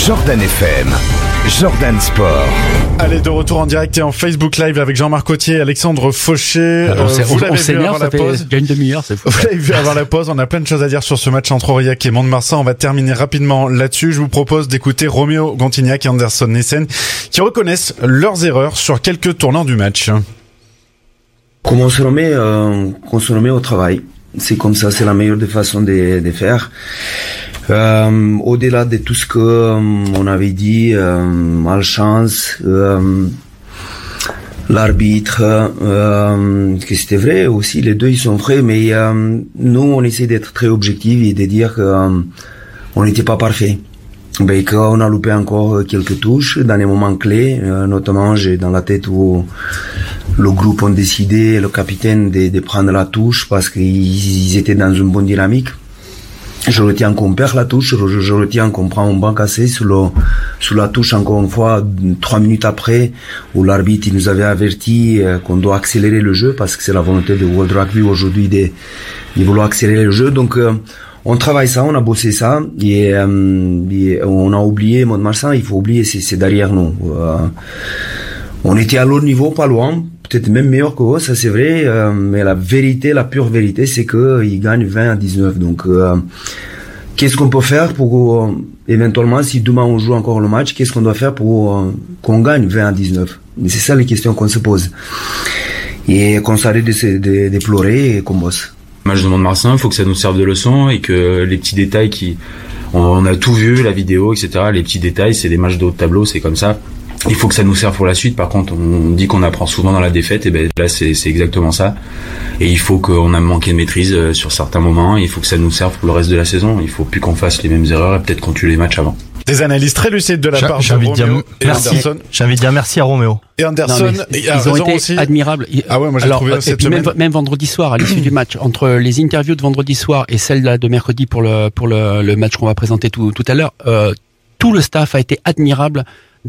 Jordan FM, Jordan Sport. Allez, de retour en direct et en Facebook Live avec Jean-Marc Cotier et Alexandre Fauché. Vous l'avez vu avant la pause. Il y a une demi-heure, c'est fou. Vous l'avez vu avant la pause. On a plein de choses à dire sur ce match entre Aurillac et Mont-de-Marsan. On va terminer rapidement là-dessus. Je vous propose d'écouter Roméo Gontignac et Anderson Nessen qui reconnaissent leurs erreurs sur quelques tournants du match. Comment on se remet au travail. C'est comme ça, c'est la meilleure des façons de faire. Au-delà de tout ce que on avait dit, malchance, l'arbitre, que c'était vrai aussi, les deux ils sont vrais, mais nous on essaie d'être très objectifs et de dire que on n'était pas parfait. Ben, qu'on a loupé encore quelques touches dans les moments clés, notamment j'ai dans la tête où le groupe ont décidé, le capitaine, de prendre la touche parce qu'ils étaient dans une bonne dynamique. Je retiens qu'on perd la touche, je retiens qu'on prend un banc cassé sur la touche encore une fois 3 minutes après où l'arbitre il nous avait averti qu'on doit accélérer le jeu parce que c'est la volonté de World Rugby aujourd'hui de vouloir accélérer le jeu. Donc on travaille ça, on a bossé ça et on a oublié Mont-de-Marsan, il faut oublier c'est derrière nous. On était à leur niveau, pas loin, peut-être même meilleur que eux, ça c'est vrai, mais la pure vérité, c'est que ils gagnent 20-19. Donc, qu'est-ce qu'on peut faire pour éventuellement, si demain on joue encore le match, qu'est-ce qu'on doit faire pour qu'on gagne 20-19? Mais c'est ça les questions qu'on se pose et qu'on s'arrête de pleurer et qu'on bosse. Match de Mont-de-Marsan, il faut que ça nous serve de leçon et que les petits détails on a tout vu, la vidéo, etc. Les petits détails, c'est des matchs de haut de tableau, c'est comme ça. Il faut que ça nous serve pour la suite. Par contre, on dit qu'on apprend souvent dans la défaite, et ben là c'est exactement ça. Et il faut qu'on a manqué de maîtrise sur certains moments. Et il faut que ça nous serve pour le reste de la saison. Il faut plus qu'on fasse les mêmes erreurs et peut-être qu'on tue les matchs avant. Des analyses très lucides de la part de Roméo et Anderson. J'ai envie de dire merci à Roméo. Et Anderson, ils ont été aussi admirables. Ah ouais, moi j'ai trouvé cette semaine. Même vendredi soir, à l'issue du match, entre les interviews de vendredi soir et celles là de mercredi pour le match qu'on va présenter tout à l'heure, tout le staff a été admirable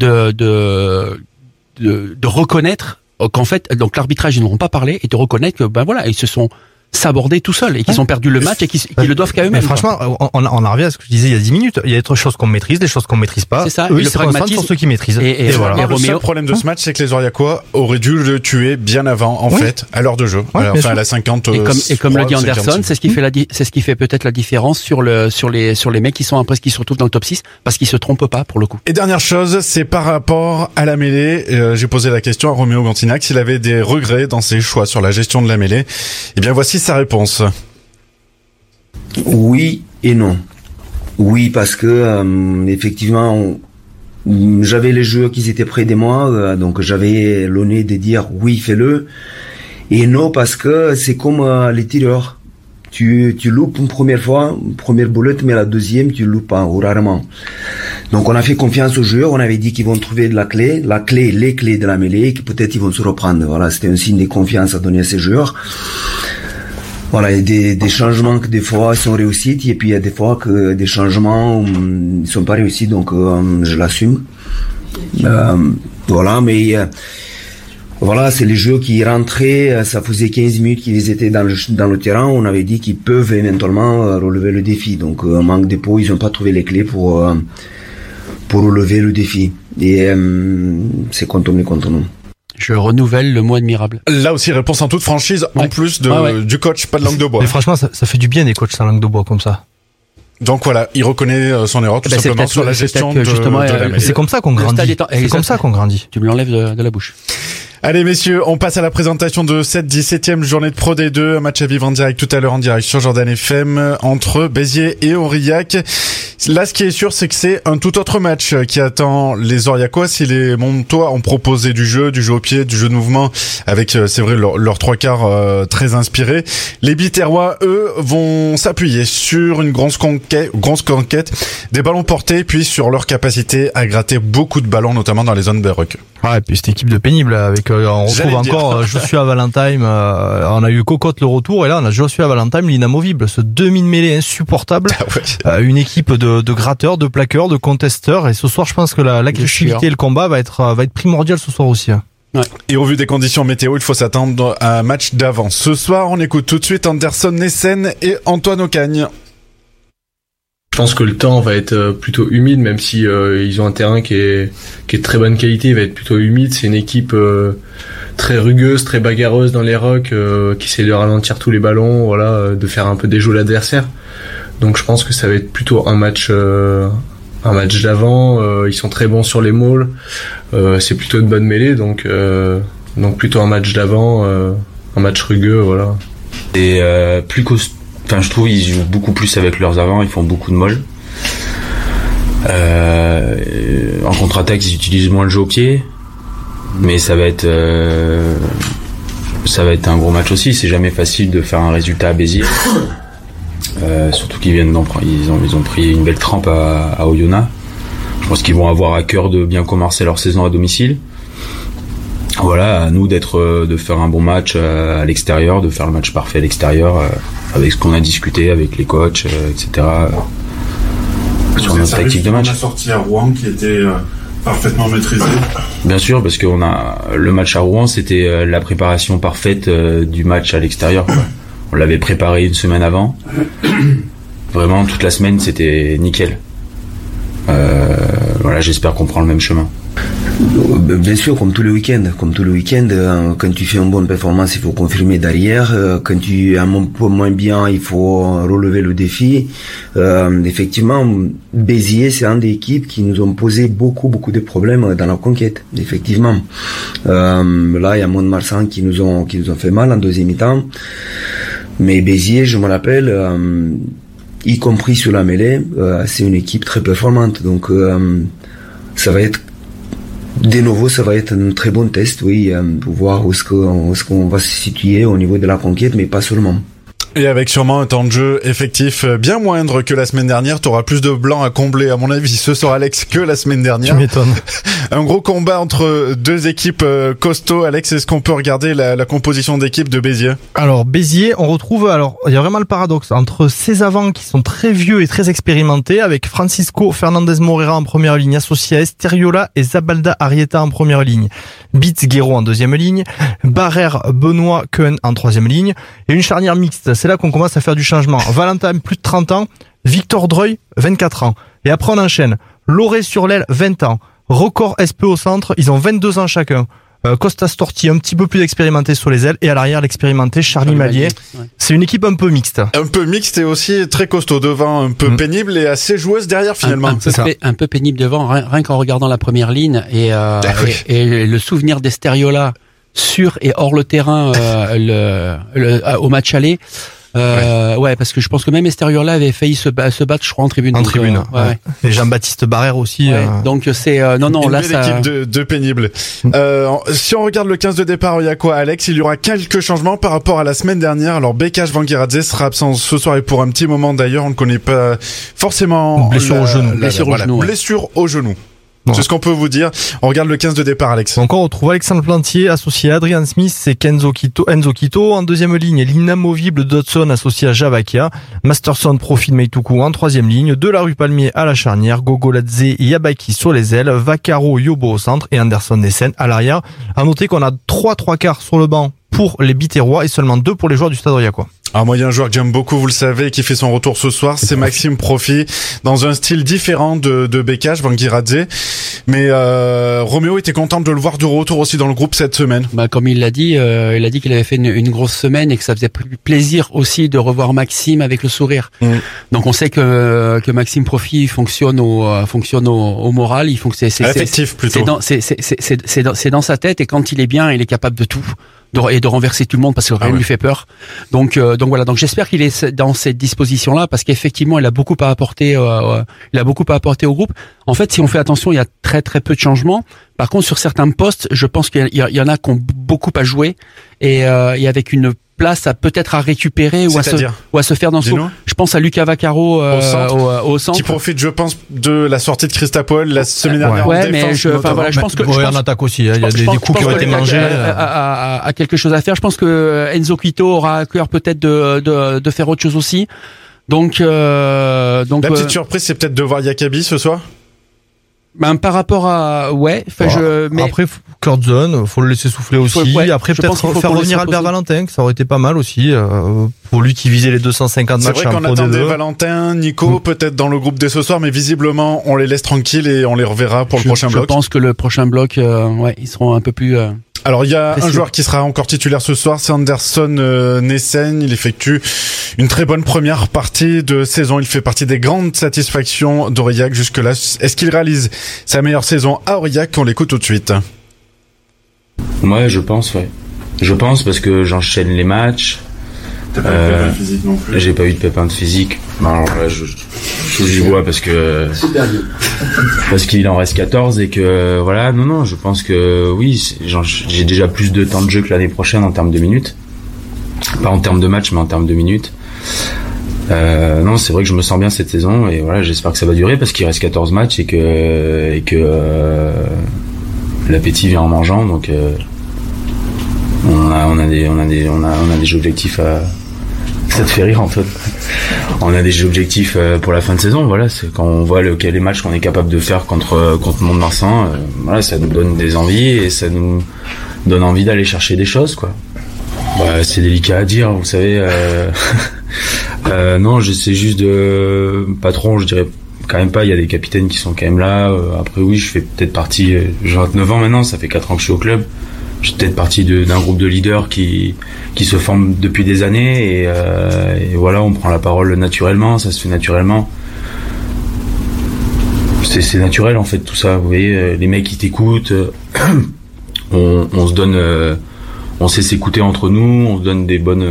de reconnaître qu'en fait, donc l'arbitrage, ils n'auront pas parlé, et de reconnaître que, ben voilà, ils se sont sabordés tout seuls, et qu'ils ont perdu le match, et qu'ils le doivent qu'à eux-mêmes. Mais franchement, on en revient à ce que je disais il y a 10 minutes. Il y a des choses qu'on maîtrise, des choses qu'on maîtrise pas. C'est ça. Eux, le pragmatisme sont ceux qui maîtrisent. Et voilà. Le seul problème de ce match, c'est que les Aurillacois auraient dû le tuer bien avant, fait, à l'heure de jeu. Enfin, à la 50. Et comme le dit Anderson, c'est ce qui fait peut-être la différence sur les mecs qui sont après, qui se retrouvent dans le top 6, parce qu'ils se trompent pas, pour le coup. Et dernière chose, c'est par rapport à la mêlée. J'ai posé la question à Roméo Gontignac s'il avait des regrets dans ses choix sur la gestion de la mêlée. Eh bien, voici sa réponse. Oui et non. Oui, parce que effectivement, j'avais les joueurs qui étaient près de moi, donc j'avais le nez de dire oui, fais-le. Et non, parce que c'est comme les tireurs. Tu loupes une première fois, une première boulette, mais la deuxième, tu loupes pas, ou rarement. Donc on a fait confiance aux joueurs, on avait dit qu'ils vont trouver les clés de la mêlée, et que peut-être ils vont se reprendre. Voilà, c'était un signe de confiance à donner à ces joueurs. Voilà, il y a des changements que des fois sont réussis, et puis il y a des fois que des changements ils sont pas réussis, donc je l'assume. Voilà, mais voilà, c'est les jeux qui rentraient, ça faisait 15 minutes qu'ils étaient dans le terrain, on avait dit qu'ils peuvent éventuellement relever le défi. Donc manque de peau, ils n'ont pas trouvé les clés pour relever le défi. Et c'est quand on est contre nous. Je renouvelle le mot admirable. Là aussi, réponse en toute franchise, en plus du coach, pas de langue de bois. Mais franchement, ça fait du bien des coachs sans langue de bois comme ça. Donc voilà, il reconnaît son erreur tout simplement sur la gestion de la mêlée. C'est comme ça qu'on grandit. C'est comme ça qu'on grandit. Tu me l'enlèves de la bouche. Allez messieurs, on passe à la présentation de cette 17e journée de Pro D2, un match à vivre en direct tout à l'heure en direct sur Jordan FM entre Béziers et Aurillac. Là, ce qui est sûr, c'est que c'est un tout autre match qui attend les Aurillacois. Si les Montois ont proposé du jeu au pied, du jeu de mouvement, avec, c'est vrai, leurs trois quarts très inspirés, les Biterrois, eux, vont s'appuyer sur une grosse conquête, des ballons portés, puis sur leur capacité à gratter beaucoup de ballons, notamment dans les zones Berruc. Ouais, et puis cette équipe de pénible, avec on retrouve encore Joshua Valentine, on a eu Cocotte le retour, et là on a Joshua Valentine, l'inamovible, ce demi-mêlée insupportable. Une équipe de gratteurs, de plaqueurs, de contesteurs, et ce soir je pense que l'agressivité et le combat va être primordial ce soir aussi. Ouais. Et au vu des conditions météo, il faut s'attendre à un match d'avance. Ce soir, on écoute tout de suite Anderson Nessen et Antoine Ocagne. Je pense que le temps va être plutôt humide, même si ils ont un terrain qui est de très bonne qualité, il va être plutôt humide. C'est une équipe très rugueuse, très bagarreuse dans les rocks, qui essaie de ralentir tous les ballons, voilà, de faire un peu déjouer l'adversaire. Donc je pense que ça va être plutôt un match d'avant. Ils sont très bons sur les mauls, c'est plutôt de bonne mêlée, donc plutôt un match d'avant, un match rugueux, voilà. Et plus costaud. Enfin, je trouve ils jouent beaucoup plus avec leurs avants, ils font beaucoup de molles. En contre-attaque, ils utilisent moins le jeu au pied, mais ça va être un gros match aussi. C'est jamais facile de faire un résultat à Béziers, surtout qu'ils viennent ils ont pris une belle trempe à Oyonnax. Je pense qu'ils vont avoir à cœur de bien commencer leur saison à domicile. Voilà, à nous de faire un bon match à l'extérieur, de faire le match parfait à l'extérieur, avec ce qu'on a discuté avec les coachs, etc. Sur notre tactique de match. On a sorti à Rouen qui était parfaitement maîtrisé. Bien sûr, parce que le match à Rouen, c'était la préparation parfaite du match à l'extérieur, quoi. On l'avait préparé une semaine avant. Vraiment, toute la semaine, c'était nickel. Voilà, j'espère qu'on prend le même chemin. Bien sûr, comme tous les week-ends, quand tu fais une bonne performance, il faut confirmer derrière. Quand tu es un peu moins bien, il faut relever le défi. Effectivement, Béziers, c'est une des équipes qui nous ont posé beaucoup de problèmes dans la conquête. Effectivement, là, il y a Mont-de-Marsan qui nous ont fait mal en deuxième mi-temps. Mais Béziers, je me rappelle, y compris sur la mêlée, c'est une équipe très performante. Donc, ça va être un très bon test, oui, pour voir où est-ce qu'on va se situer au niveau de la conquête, mais pas seulement. Et avec sûrement un temps de jeu effectif bien moindre que la semaine dernière, tu auras plus de blancs à combler, à mon avis, ce soir, Alex, que la semaine dernière. Tu m'étonnes. Un gros combat entre deux équipes costauds. Alex, est-ce qu'on peut regarder la composition d'équipe de Béziers? Alors, Béziers, on retrouve, il y a vraiment le paradoxe entre ces avants qui sont très vieux et très expérimentés, avec Francisco Fernandez Moreira en première ligne, associé à Esteriola et Zabalda Arrieta en première ligne, Bitz Guerrero en deuxième ligne, Barrère Benoît Cohen en troisième ligne, et une charnière mixte. C'est là qu'on commence à faire du changement. Valentin, plus de 30 ans. Victor Dreuil, 24 ans. Et après, on enchaîne. Loré sur l'aile, 20 ans. Record SP au centre, ils ont 22 ans chacun. Costa Storti, un petit peu plus expérimenté sur les ailes. Et à l'arrière, l'expérimenté Charlie Mallier. Ouais. C'est une équipe un peu mixte. Un peu mixte et aussi très costaud devant, un peu pénible et assez joueuse derrière finalement. Un peu pénible devant, rien qu'en regardant la première ligne. Et le souvenir d'Esteriola sur et hors le terrain au match aller. Ouais, parce que je pense que même Esteriola avait failli se battre, je crois, en tribune. Ouais. Et Jean-Baptiste Barrère aussi. Ouais. Donc c'est non là ça. Équipe de pénible. Si on regarde le 15 de départ, il y a quoi, Alex? Il y aura quelques changements par rapport à la semaine dernière. Alors Bekaj Vangiradze sera absent ce soir et pour un petit moment d'ailleurs. On ne connaît pas forcément blessure au genou. Blessure au genou. Ouais. C'est ce qu'on peut vous dire. On regarde le 15 de départ, Alex. Donc on retrouve Alexandre Plantier associé à Adrian Smith et Enzo Quito. En deuxième ligne, l'inamovible Dodson associé à Javakia. Masterson profil Meituku en troisième ligne. De la rue Palmier à la charnière. Gogoladze et Yabaki sur les ailes. Vaccaro, Yobo au centre et Anderson Nessen à l'arrière. À noter qu'on a 3 quarts sur le banc pour les Biterrois et seulement 2 pour les joueurs du Stade Aurillacois. Alors moi, il y a un joueur que j'aime beaucoup, vous le savez, qui fait son retour ce soir, c'est Maxime Profi, dans un style différent de Bekaj Vangiradze. Mais Roméo était content de le voir de retour aussi dans le groupe cette semaine. Comme il a dit qu'il avait fait une grosse semaine et que ça faisait plaisir aussi de revoir Maxime avec le sourire. Donc on sait que Maxime Profi fonctionne au moral, c'est affectif plutôt. C'est dans sa tête et quand il est bien, il est capable de tout. Et de renverser tout le monde parce que rien lui fait peur. Donc voilà. Donc j'espère qu'il est dans cette disposition-là parce qu'effectivement, il a beaucoup à apporter. Il a beaucoup à apporter au groupe. En fait, si on fait attention, il y a très peu de changements. Par contre, sur certains postes, je pense qu'il y en a qui ont beaucoup à jouer et avec une place peut-être à récupérer ou à se faire dans son. Je pense à Lucas Vaccaro au centre. Qui profite, je pense, de la sortie de Christopol la semaine dernière. Ouais, mais je pense que en attaque aussi. Il y a des coups qui ont été mangés. À quelque chose à faire. Je pense que Enzo Quito aura à cœur peut-être de faire autre chose aussi. Donc la petite surprise, c'est peut-être de voir Yakabi ce soir. Par rapport à mais après Kurtzon, faut le laisser souffler aussi. Après, peut-être faire revenir Albert Valentin, que ça aurait été pas mal aussi, pour lui qui visait les 250 matchs. C'est vrai qu'on attendait Valentin, Nico, peut-être dans le groupe dès ce soir, mais visiblement, on les laisse tranquilles et on les reverra pour le prochain bloc. Je pense que le prochain bloc, ils seront un peu plus... Alors il y a un joueur qui sera encore titulaire ce soir, c'est Anderson Nessen. Il effectue une très bonne première partie de saison. Il fait partie des grandes satisfactions d'Aurillac jusque-là. Est-ce qu'il réalise sa meilleure saison à Aurillac? On l'écoute tout de suite. Ouais, je pense, Je pense parce que j'enchaîne les matchs. T'as pas eu de pépin physique non plus? J'ai pas eu de pépin de physique. Alors là, je vois parce qu'il en reste 14 et que voilà, non, je pense que oui, j'ai déjà plus de temps de jeu que l'année prochaine en termes de minutes. Pas en termes de matchs, mais en termes de minutes. Non, c'est vrai que je me sens bien cette saison et voilà, j'espère que ça va durer parce qu'il reste 14 matchs et que l'appétit vient en mangeant, donc on a des objectifs à... Ça te fait rire, Antoine. On a des objectifs pour la fin de saison. Voilà, c'est quand on voit les matchs qu'on est capable de faire contre Mont-de-Marsan. Voilà, ça nous donne des envies et ça nous donne envie d'aller chercher des choses, quoi. Bah, c'est délicat à dire, vous savez. Non, j'essaie juste de patron, je dirais quand même pas. Il y a des capitaines qui sont quand même là. Après, oui, je fais peut-être partie. J'ai 29 ans maintenant, ça fait 4 ans que je suis au club. Je suis peut-être partie d'un groupe de leaders qui se forme depuis des années et voilà, on prend la parole naturellement, ça se fait naturellement. C'est naturel en fait tout ça, vous voyez, les mecs qui t'écoutent, on se donne, on sait s'écouter entre nous, on se donne des bons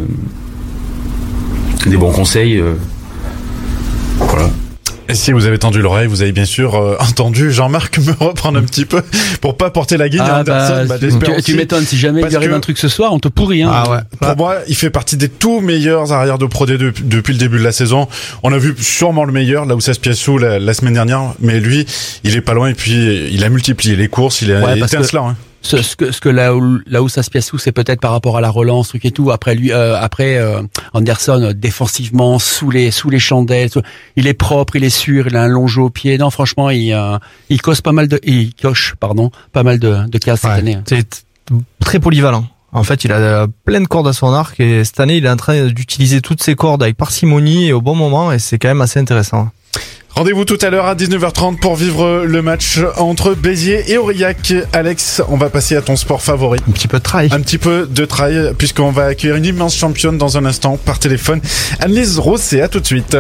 conseils, voilà. Et si vous avez tendu l'oreille, vous avez bien sûr entendu Jean-Marc me reprendre un petit peu pour pas porter la guigne à Anderson. Tu m'étonnes, si jamais il arrive un truc ce soir, on te pourrit. Hein. Ah ouais. Pour moi, il fait partie des tout meilleurs arrières de Pro D2 depuis le début de la saison. On a vu sûrement le meilleur, là où ça se piassou la semaine dernière, mais lui, il est pas loin et puis il a multiplié les courses, il a été incelant. Hein. Ce que là où ça se piasse c'est peut-être par rapport à la relance, truc et tout. Après Anderson défensivement sous les chandelles, il est propre, il est sûr, il a un long jeu au pied. Non, franchement, il coche pas mal de cases cette année. C'est très polyvalent. En fait, il a plein de cordes à son arc et cette année, il est en train d'utiliser toutes ses cordes avec parcimonie et au bon moment et c'est quand même assez intéressant. Rendez-vous tout à l'heure à 19h30 pour vivre le match entre Béziers et Aurillac. Alex, on va passer à ton sport favori. Un petit peu de trail. Un petit peu de trail, puisqu'on va accueillir une immense championne dans un instant par téléphone. Anne-Lise Rosset, à tout de suite.